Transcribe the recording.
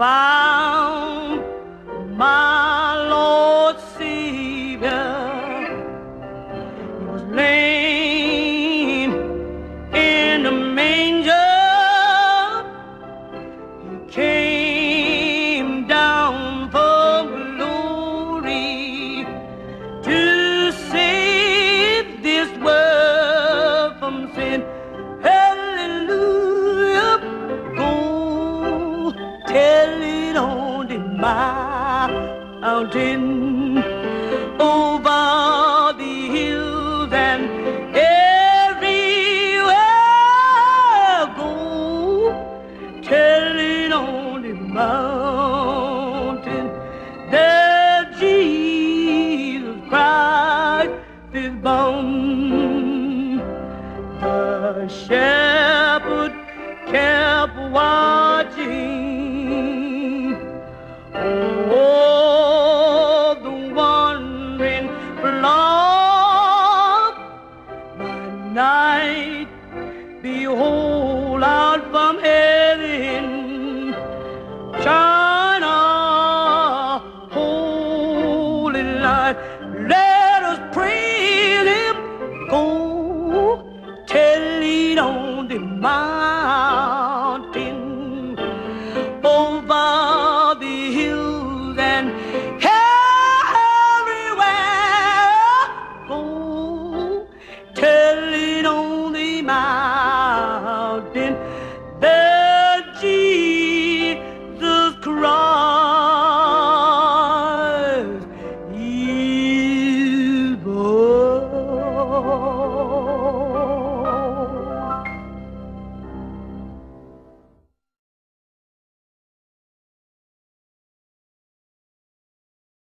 found my Lord Savior. He was laying in the manger. He came down from glory to save this world from sin. Hallelujah. Go tell it on the mountain, over the hills and everywhere. Go tell it on the mountain that Jesus Christ is born. The shepherd kept watching, oh, the wandering flock by night. Behold,